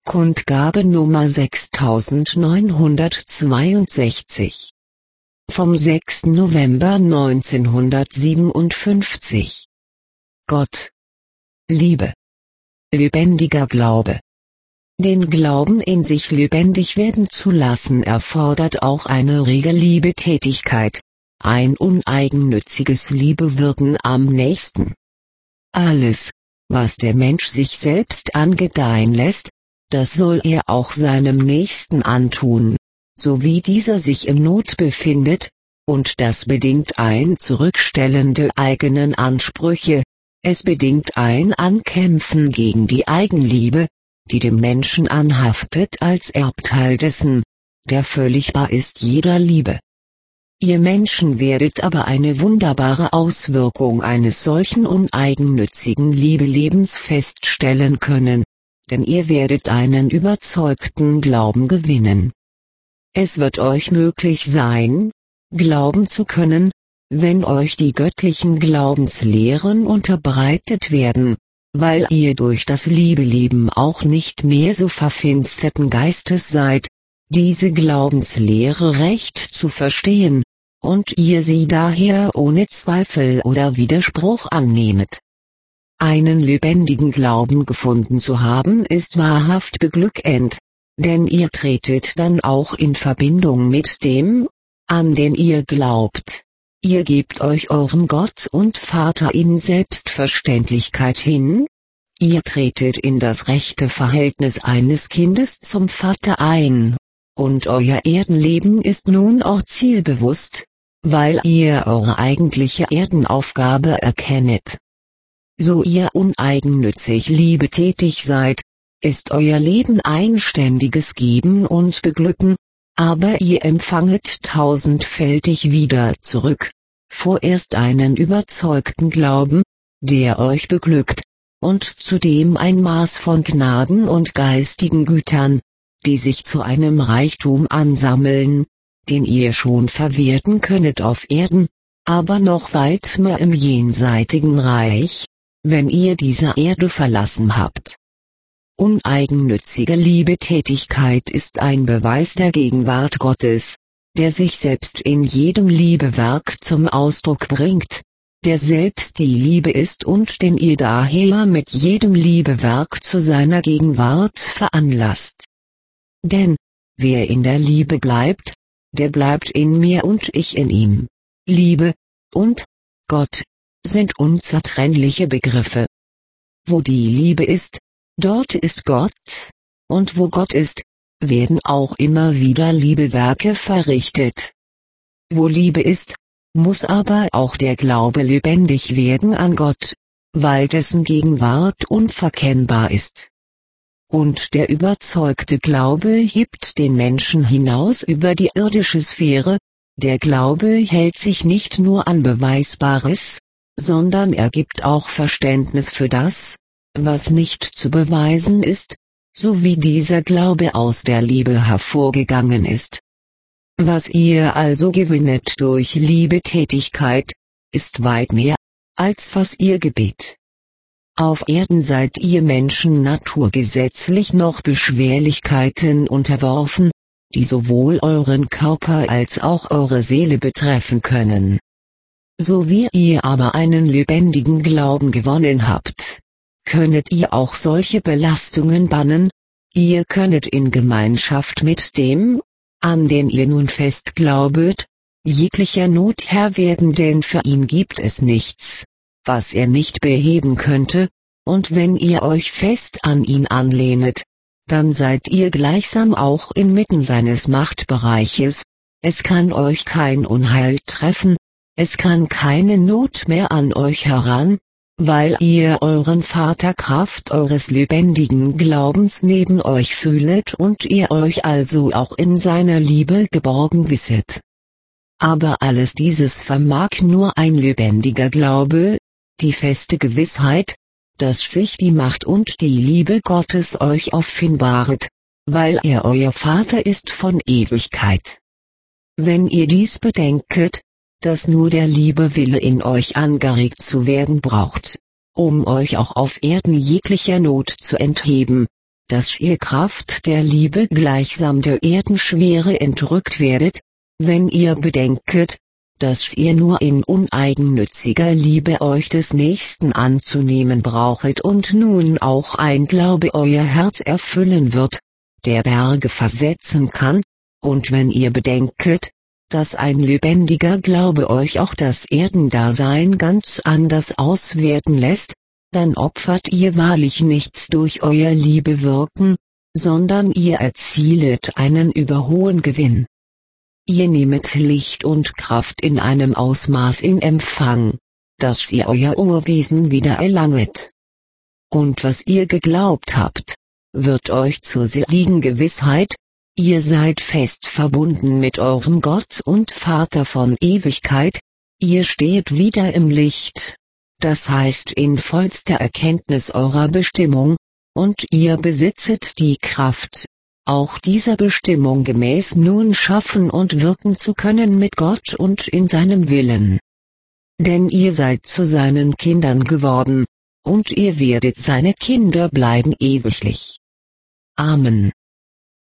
Kundgabe Nummer 6962. Vom 6. November 1957. Gott. Liebe. Lebendiger Glaube. Den Glauben in sich lebendig werden zu lassen erfordert auch eine rege Liebetätigkeit, ein uneigennütziges Liebewirken am Nächsten. Alles, was der Mensch sich selbst angedeihen lässt, das soll er auch seinem Nächsten antun, so wie dieser sich in Not befindet, und das bedingt ein Zurückstellen der eigenen Ansprüche, es bedingt ein Ankämpfen gegen die Eigenliebe, die dem Menschen anhaftet als Erbteil dessen, der völlig bar ist jeder Liebe. Ihr Menschen werdet aber eine wunderbare Auswirkung eines solchen uneigennützigen Liebelebens feststellen können, denn ihr werdet einen überzeugten Glauben gewinnen. Es wird euch möglich sein, glauben zu können, wenn euch die göttlichen Glaubenslehren unterbreitet werden, weil ihr durch das Liebeleben auch nicht mehr so verfinsterten Geistes seid, diese Glaubenslehre recht zu verstehen, und ihr sie daher ohne Zweifel oder Widerspruch annehmet. Einen lebendigen Glauben gefunden zu haben ist wahrhaft beglückend, denn ihr tretet dann auch in Verbindung mit dem, an den ihr glaubt. Ihr gebt euch eurem Gott und Vater in Selbstverständlichkeit hin, ihr tretet in das rechte Verhältnis eines Kindes zum Vater ein, und euer Erdenleben ist nun auch zielbewusst, weil ihr eure eigentliche Erdenaufgabe erkennet. So ihr uneigennützig liebetätig seid, ist euer Leben ein ständiges Geben und Beglücken, aber ihr empfanget tausendfältig wieder zurück, vorerst einen überzeugten Glauben, der euch beglückt, und zudem ein Maß von Gnaden und geistigen Gütern, die sich zu einem Reichtum ansammeln, den ihr schon verwerten könnet auf Erden, aber noch weit mehr im jenseitigen Reich, wenn ihr diese Erde verlassen habt. Uneigennützige Liebetätigkeit ist ein Beweis der Gegenwart Gottes, der sich selbst in jedem Liebewerk zum Ausdruck bringt, der selbst die Liebe ist und den ihr daher mit jedem Liebewerk zu seiner Gegenwart veranlasst. Denn, wer in der Liebe bleibt, der bleibt in mir und ich in ihm. Liebe und Gott sind unzertrennliche Begriffe. Wo die Liebe ist, dort ist Gott, und wo Gott ist, werden auch immer wieder Liebewerke verrichtet. Wo Liebe ist, muss aber auch der Glaube lebendig werden an Gott, weil dessen Gegenwart unverkennbar ist. Und der überzeugte Glaube hebt den Menschen hinaus über die irdische Sphäre, der Glaube hält sich nicht nur an Beweisbares, sondern er gibt auch Verständnis für das, was nicht zu beweisen ist, so wie dieser Glaube aus der Liebe hervorgegangen ist. Was ihr also gewinnet durch Liebetätigkeit, ist weit mehr, als was ihr gebet. Auf Erden seid ihr Menschen naturgesetzlich noch Beschwerlichkeiten unterworfen, die sowohl euren Körper als auch eure Seele betreffen können. So wie ihr aber einen lebendigen Glauben gewonnen habt, könnet ihr auch solche Belastungen bannen, ihr könnet in Gemeinschaft mit dem, an den ihr nun fest glaubet, jeglicher Not Herr werden, denn für ihn gibt es nichts, was er nicht beheben könnte, und wenn ihr euch fest an ihn anlehnet, dann seid ihr gleichsam auch inmitten seines Machtbereiches, es kann euch kein Unheil treffen, es kann keine Not mehr an euch heran, weil ihr euren Vater Kraft eures lebendigen Glaubens neben euch fühlet und ihr euch also auch in seiner Liebe geborgen wisset. Aber alles dieses vermag nur ein lebendiger Glaube, die feste Gewissheit, dass sich die Macht und die Liebe Gottes euch offenbaret, weil er euer Vater ist von Ewigkeit. Wenn ihr dies bedenket, dass nur der Liebe Wille in euch angeregt zu werden braucht, um euch auch auf Erden jeglicher Not zu entheben, dass ihr Kraft der Liebe gleichsam der Erdenschwere entrückt werdet, wenn ihr bedenket, dass ihr nur in uneigennütziger Liebe euch des Nächsten anzunehmen brauchet und nun auch ein Glaube euer Herz erfüllen wird, der Berge versetzen kann, und wenn ihr bedenket, dass ein lebendiger Glaube euch auch das Erdendasein ganz anders auswerten lässt, dann opfert ihr wahrlich nichts durch euer Liebewirken, sondern ihr erzielet einen überhohen Gewinn. Ihr nehmet Licht und Kraft in einem Ausmaß in Empfang, dass ihr euer Urwesen wieder erlanget. Und was ihr geglaubt habt, wird euch zur seligen Gewissheit, ihr seid fest verbunden mit eurem Gott und Vater von Ewigkeit, ihr steht wieder im Licht, das heißt in vollster Erkenntnis eurer Bestimmung, und ihr besitzet die Kraft, auch dieser Bestimmung gemäß nun schaffen und wirken zu können mit Gott und in seinem Willen. Denn ihr seid zu seinen Kindern geworden, und ihr werdet seine Kinder bleiben ewiglich. Amen.